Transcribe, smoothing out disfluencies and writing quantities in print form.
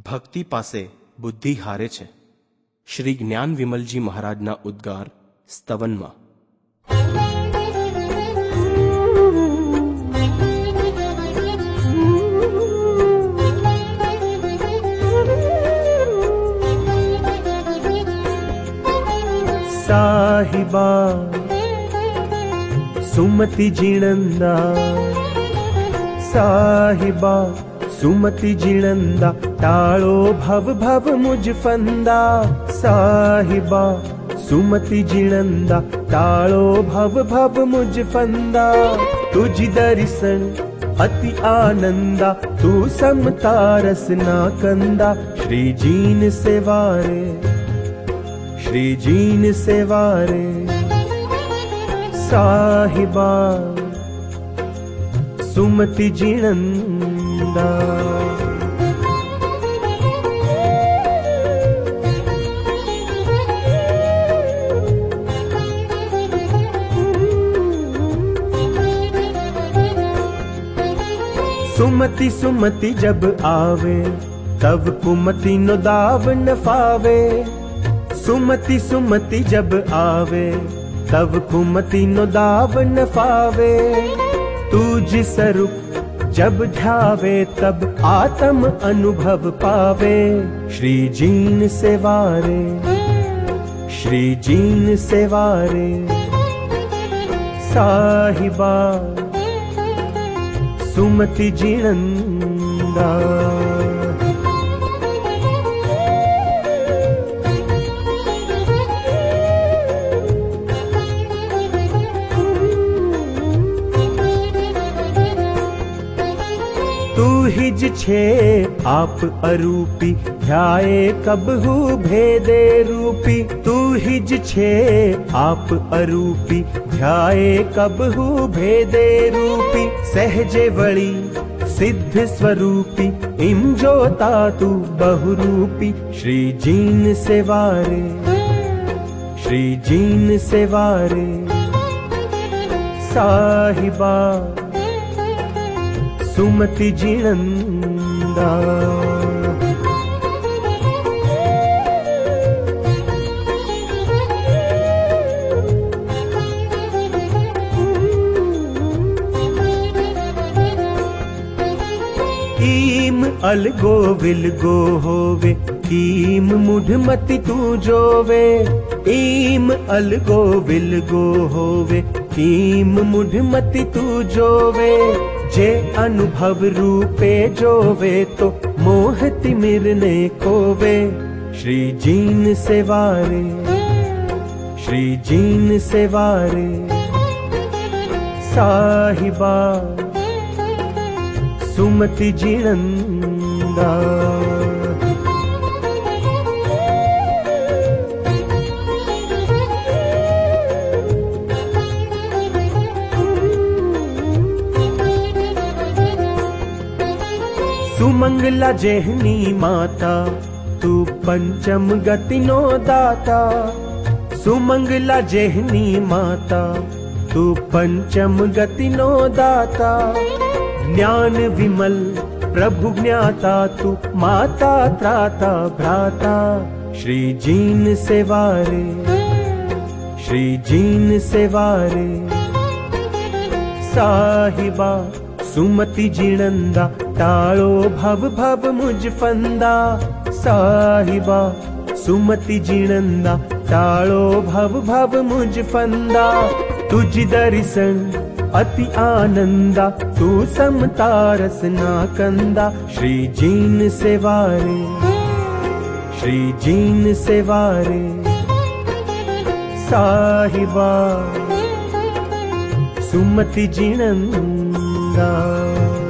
ભક્તિ પાસે બુદ્ધિ હારે છે. શ્રી જ્ઞાન વિમલજી મહારાજના ઉદ્ગાર સ્તવનમાં. साहिबा सुमति जिणंदा, साहिबा सुमति जिणंदा, टाळो भव भव मुझ फंदा. साहिबा सुमति जिणंदा, टाळो भव भव मुझ फंदा. तुझी दर्शन अति आनंदा, तू समता रस ना कंदा. श्री जीन सेवारे, श्री जीन सेवारे. साहिबा सुमति जिणंदा. सुमति सुमति जब आवे, तब कुमति नो दाव न फावे. सुमति सुमति जब आवे, तब कुमति नो दाव न फावे. तुझ स्वरूप जब ध्यावे, तब आत्म अनुभव पावे. श्री जीन सेवारे, श्री जीन सेवारे. साहिबा सुमति जिणंदा. तू हिज छे आप अरूपी, ध्याए कबहू भेदे रूपी. तू हिज छे आप अरूपी, ध्याए कबहू भेदे रूपी. सहजे वળી सिद्ध स्वरूपी, इम जोता तू बहुरूपी. श्री जीन सेवारे, श्री जीन सेवारे. साहिबा सुमति जिणंदा. कीम अलगो विलगो होवे, कीम मुढ़मति तू जोवे. ईम अलगो विलगो होवे, कीम मुढ़मति तू जोवे. जे अनुभव रूपे जोवे, तो मोह तिमिरने कोवे. श्री जीन सेवारे, श्री जीन सेवारे. साहिबा सुमति जिणंदा. सुमंगला जेहनी माता, तू पंचम गति नो दाता. सुमंगला जेहनी माता, तू पंचम गति नो दाता. ज्ञान विमल प्रभु ज्ञाता, तू माता त्राता भ्राता. श्री जीन सेवारे, श्री जीन सेवारे. साहिबा सुमति जिणंदा, टाळो भव भव मुझ फंदा. साहिबा सुमति जिणंदा, टाळो भव भव मुझ फंदा. तुझ दर्शन अति आनंदा, तू समता रस ना कंदा. श्री जीन सेवारे, श्री जीन सेवारे. साहिबा सुमति जिणंदा.